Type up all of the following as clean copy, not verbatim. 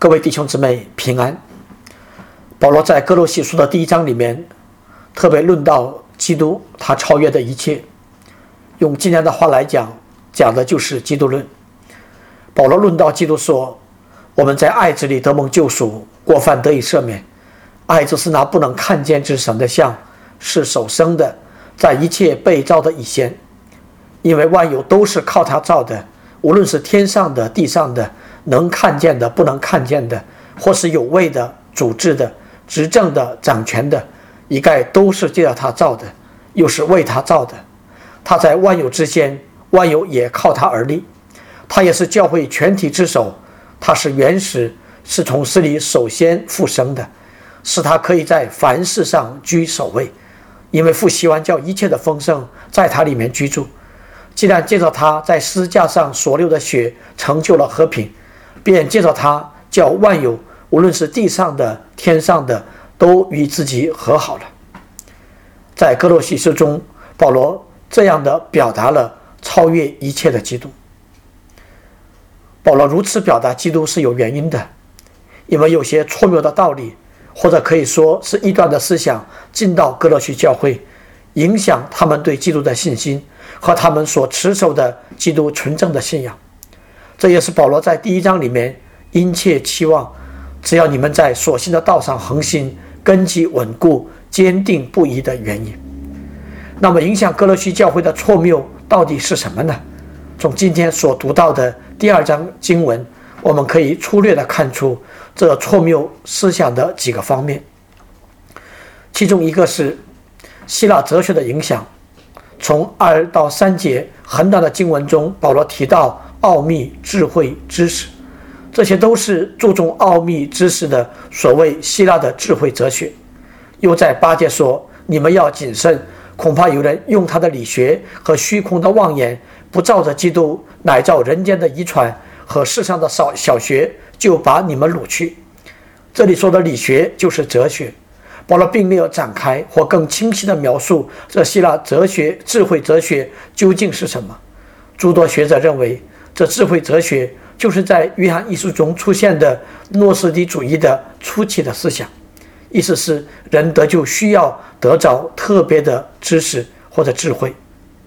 各位弟兄姊妹平安。保罗在哥罗西书的第1章里面特别论到基督，他超越的一切。用今天的话来讲，讲的就是基督论。保罗论到基督说，我们在爱子里得蒙救赎，过犯得以赦免。爱子是那不能看见之神的像，是首生的，在一切被造的以先。因为万有都是靠他造的，无论是天上的地上的，能看见的不能看见的，或是有位的主治的执政的掌权的，一概都是借着他造的，又是为他造的。他在万有之先，万有也靠他而立。他也是教会全体之首，他是原始，是从死里首先复生的，使他可以在凡事上居首位。因为父希望叫一切的丰盛在他里面居住。既然借着他在十字架上所流的血成就了和平，便借着他叫万有，无论是地上的天上的，都与自己和好了。在哥罗西书中，保罗这样的表达了超越一切的基督。保罗如此表达基督是有原因的，因为有些错谬的道理，或者可以说是异端的思想进到哥罗西教会，影响他们对基督的信心和他们所持守的基督纯正的信仰。这也是保罗在第1章里面殷切期望，只要你们在所信的道上恒心，根基稳固，坚定不移的原因。那么影响哥罗西教会的错谬到底是什么呢？从今天所读到的第2章经文，我们可以粗略地看出这错谬思想的几个方面。其中一个是希腊哲学的影响。从2到3节很短的经文中，保罗提到奥秘、智慧、知识，这些都是注重奥秘知识的所谓希腊的智慧哲学。又在8节说，你们要谨慎，恐怕有人用他的理学和虚空的妄言，不照着基督，乃照人间的遗传和世上的小学，就把你们掳去。这里说的理学就是哲学。保罗并没有展开或更清晰地描述这希腊哲学、智慧哲学究竟是什么。诸多学者认为，这智慧哲学就是在约翰一书中出现的诺斯底主义的初期的思想，意思是人得救需要得着特别的知识或者智慧。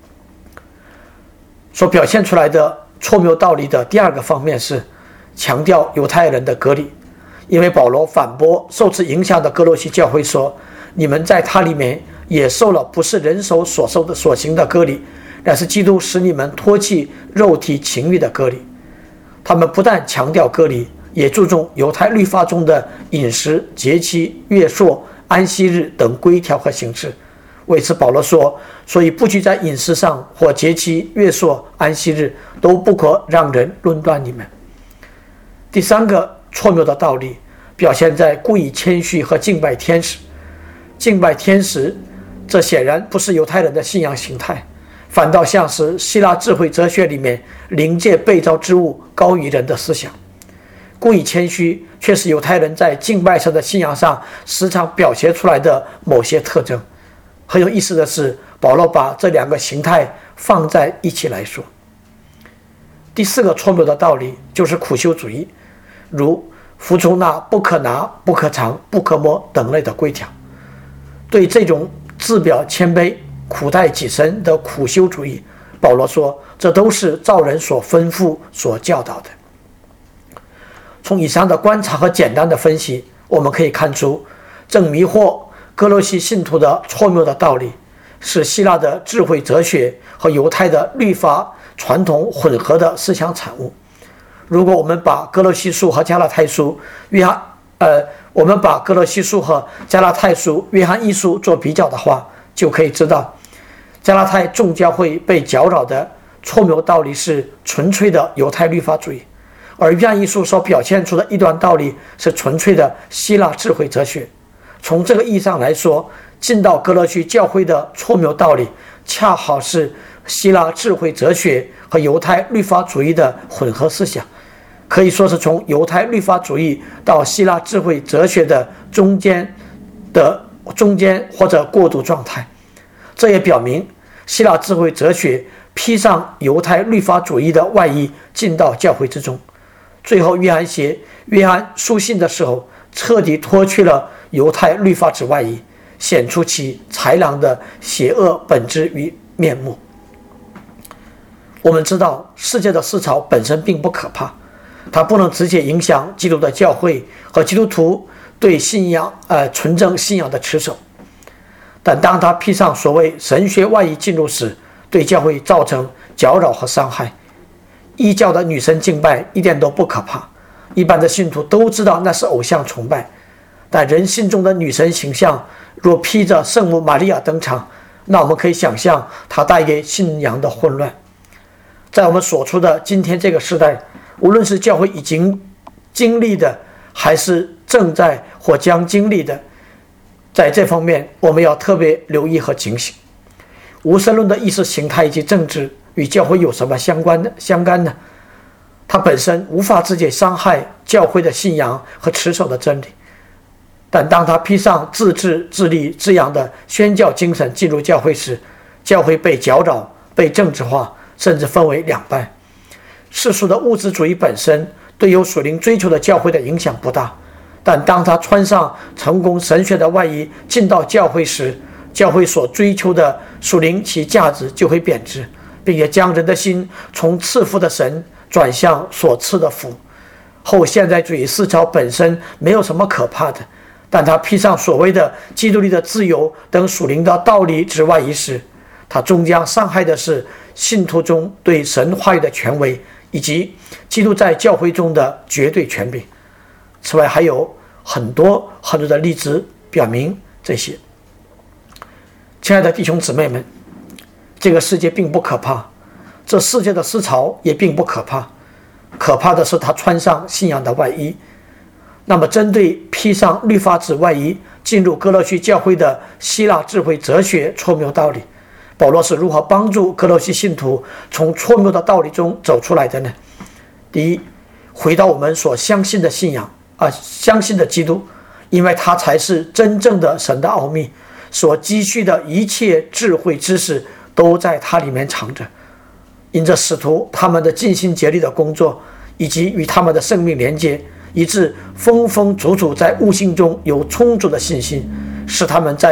所表现出来的错谬道理的第2个方面是强调犹太人的割礼。因为保罗反驳受此影响的哥罗西教会说，你们在他里面也受了不是人手所受的所行的割礼，乃是基督使你们脱弃肉体情欲的割礼。他们不但强调割礼，也注重犹太律法中的饮食、节期、月朔、安息日等规条和形式。为此保罗说，所以不拘在饮食上或节期、月朔、安息日，都不可让人论断你们。第3个错谬的道理表现在故意谦虚和敬拜天使。敬拜天使，这显然不是犹太人的信仰形态，反倒像是希腊智慧哲学里面灵界被造之物高于人的思想。故意谦虚却是犹太人在敬拜神的信仰上时常表现出来的某些特征。很有意思的是，保罗把这2个形态放在一起来说。第4个错谬的道理就是苦修主义，如服从那不可拿、不可尝、不可摸等类的规条。对这种自表谦卑、苦待己身的苦修主义，保罗说，这都是照人所吩咐、所教导的。从以上的观察和简单的分析，我们可以看出，正迷惑哥罗西信徒的错谬的道理，是希腊的智慧哲学和犹太的律法传统混合的思想产物。如果我们把哥罗西书和加拉太书、约翰一书做比较的话，就可以知道，加拉太众教会被搅扰的错谬道理是纯粹的犹太律法主义，而约翰一书所表现出的异端道理是纯粹的希腊智慧哲学。从这个意义上来说，进到哥罗西教会的错谬道理，恰好是希腊智慧哲学和犹太律法主义的混合思想，可以说是从犹太律法主义到希腊智慧哲学的中间或者过渡状态。这也表明希腊智慧哲学披上犹太律法主义的外衣进到教会之中， 最后约翰书信的时候，彻底脱去了犹太律法之外衣，显出其豺狼的邪恶本质与面目。我们知道世界的思潮本身并不可怕，它不能直接影响基督的教会和基督徒对纯正信仰的持守，但当它披上所谓神学外衣进入时，对教会造成搅扰和伤害。异教的女神敬拜一点都不可怕，一般的信徒都知道那是偶像崇拜，但人心中的女神形象若披着圣母玛利亚登场，那我们可以想象它带给信仰的混乱。在我们所处的今天这个时代，无论是教会已经经历的，还是正在或将经历的，在这方面我们要特别留意和警醒。无神论的意识形态以及政治与教会有什么相干呢？它本身无法直接伤害教会的信仰和持守的真理，但当它披上自治自立这样的宣教精神进入教会时，教会被搅扰、被政治化，甚至分为两半。世俗的物质主义本身对有属灵追求的教会的影响不大，但当他穿上成功神学的外衣进到教会时，教会所追求的属灵其价值就会贬值，并且将人的心从赐福的神转向所赐的福。后现代主义思潮本身没有什么可怕的，但他披上所谓的基督里的自由等属灵的道理之外衣时，他终将伤害的是信徒中对神话语的权威，以及基督在教会中的绝对权柄。此外，还有很多的例子表明这些。亲爱的弟兄姊妹们，这个世界并不可怕，这世界的思潮也并不可怕，可怕的是他穿上信仰的外衣。那么针对披上律法之外衣进入哥罗西教会的希腊智慧哲学错谬道理，保罗是如何帮助哥罗西信徒从错谬的道理中走出来的呢？第一，回到我们所相信的信仰相信的基督，因为他才是真正的神的奥秘，所积蓄的一切智慧知识都在它里面藏着。因着使徒他们的尽心竭力的工作，以及与他们的生命连接，以致丰丰足足在悟性中有充足的信心，使他们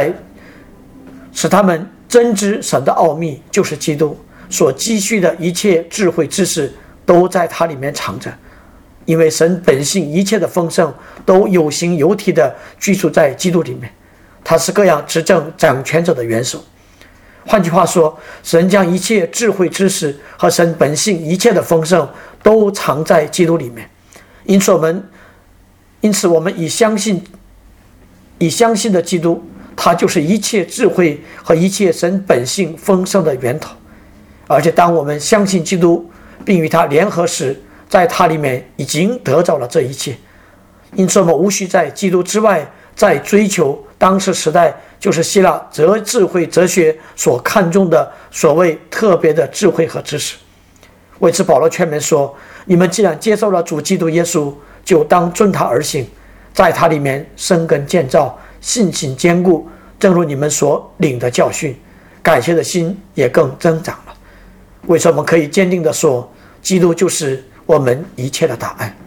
真知神的奥秘，就是基督所积蓄的一切智慧知识都在它里面藏着。因为神本性一切的丰盛都有形有体的居住在基督里面，他是各样执政掌权者的元首。换句话说，神将一切智慧知识和神本性一切的丰盛都藏在基督里面。因此我们以相信的基督，他就是一切智慧和一切神本性丰盛的源头。而且当我们相信基督并与他联合时，在他里面已经得着了这一切。因此我们无需在基督之外再追求当时时代就是希腊智慧哲学所看重的所谓特别的智慧和知识。为此保罗劝勉说，你们既然接受了主基督耶稣，就当遵他而行，在他里面生根建造，信心坚固，正如你们所领的教训，感谢的心也更增长了。为什么可以坚定地说，基督就是我们一切的答案？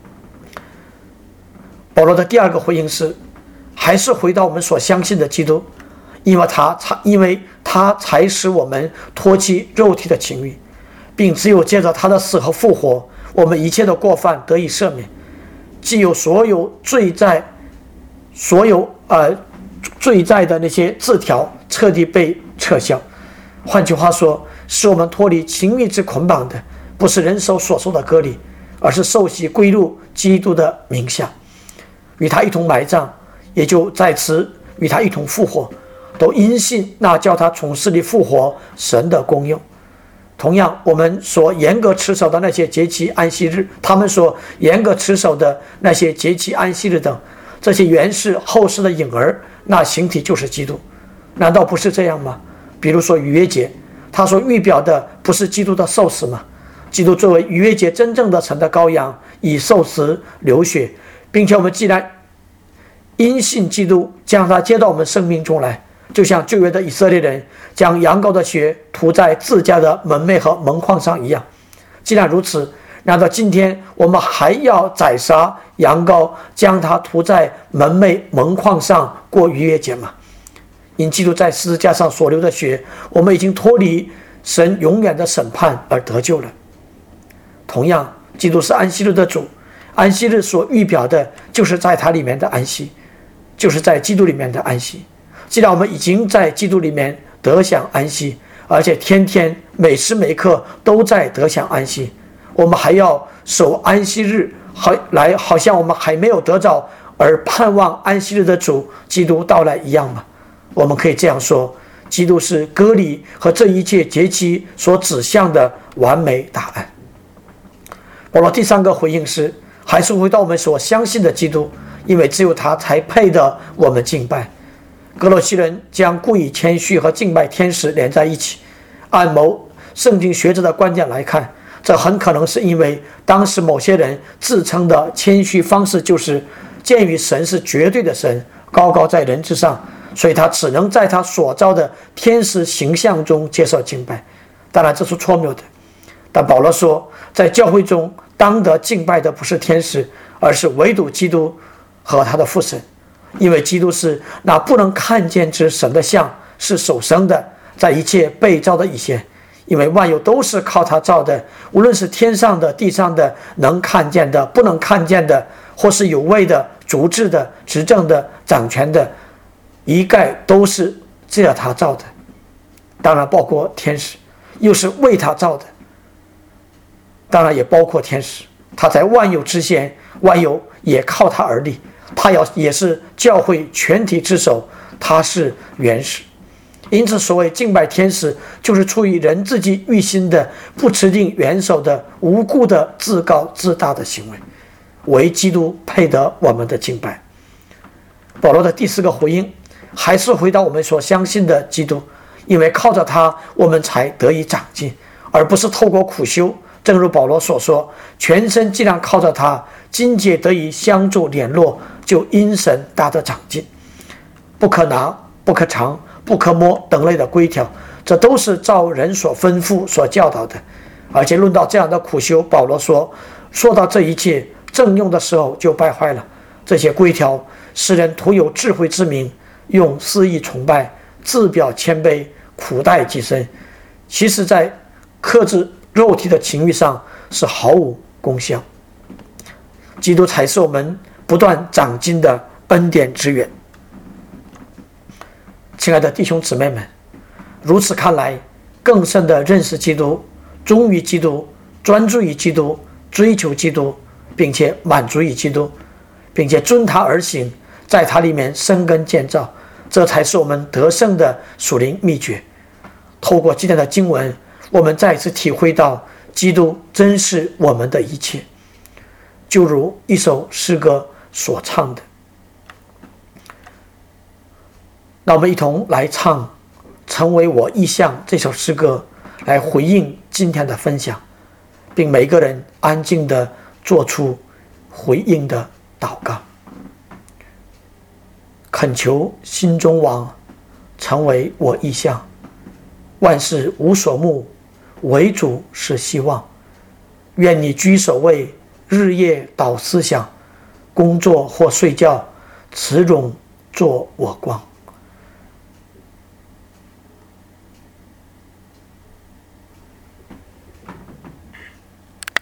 保罗的第二个回应是，还是回到我们所相信的基督，因为他才使我们脱弃肉体的情欲，并只有借着他的死和复活，我们一切的过犯得以赦免，既有所有罪债的那些字条彻底被撤销。换句话说，使我们脱离情欲之捆绑的，不是人手所受的割礼，而是受洗归入基督的名下，与他一同埋葬，也就在此与他一同复活，都因信那叫他从死里复活神的功用。同样，我们所严格持守的那些节期安息日，他们所严格持守的那些节期安息日等，这些原是后世的影儿，那形体就是基督。难道不是这样吗？比如说逾越节，他所预表的不是基督的受死吗？基督作为逾越节真正的神的羔羊，以受死流血，并且我们既然因信基督将他接到我们生命中来，就像旧约的以色列人将羊羔的血涂在自家的门楣和门框上一样。既然如此， 难道今天我们还要宰杀羊羔，将它涂在门楣门框上过逾越节吗？因基督在十字架上所流的血，我们已经脱离神永远的审判而得救了。同样，基督是安息日的主，安息日所预表的就是在他里面的安息，就是在基督里面的安息。既然我们已经在基督里面得享安息，而且天天每时每刻都在得享安息，我们还要守安息日，好像我们还没有得着而盼望安息日的主基督到来一样吗？我们可以这样说，基督是割礼和这一切节期所指向的完美答案。保罗第三个回应是，还是回到我们所相信的基督，因为只有他才配得我们敬拜。哥罗西人将故意谦虚和敬拜天使连在一起，按某圣经学者的观点来看，这很可能是因为当时某些人自称的谦虚方式就是鉴于神是绝对的神，高高在人之上，所以他只能在他所造的天使形象中接受敬拜。当然这是错谬的，但保罗说，在教会中当得敬拜的不是天使，而是唯独基督和他的父神，因为基督是那不能看见之神的像，是首生的，在一切被造的以前，因为万有都是靠他造的，无论是天上的地上的，能看见的不能看见的，或是有位的主治的执政的掌权的，一概都是这样他造的，当然包括天使，又是为他造的，当然也包括天使。他在万有之前，万有也靠他而立，他也是教会全体之首，他是元始。因此所谓敬拜天使，就是出于人自己欲心的不持定元首的无故的自高自大的行为，唯基督配得我们的敬拜。保罗的第四个回应还是回到我们所相信的基督，因为靠着他我们才得以长进，而不是透过苦修。正如保罗所说，全身既然靠着他，筋节得以相助联络，就因神大得长进。不可拿、不可尝、不可摸等类的规条，这都是照人所吩咐所教导的。而且论到这样的苦修，保罗说到这一切正用的时候就败坏了。这些规条使人徒有智慧之名，用私意崇拜，自表谦卑，苦待己身，其实在克制肉体的情欲上是毫无功效。基督才是我们不断长进的恩典之源。亲爱的弟兄姊妹们，如此看来，更深的认识基督，忠于基督，专注于基督，追求基督，并且满足于基督，并且遵他而行，在他里面生根建造，这才是我们得胜的属灵秘诀。透过今天的经文，我们再一次体会到基督真是我们的一切，就如一首诗歌所唱的。那我们一同来唱成为我意象这首诗歌，来回应今天的分享，并每个人安静地做出回应的祷告。恳求心中王成为我意象，万事无所慕，唯主是希望。愿你居首位，日夜导思想，工作或睡觉，慈容作我光。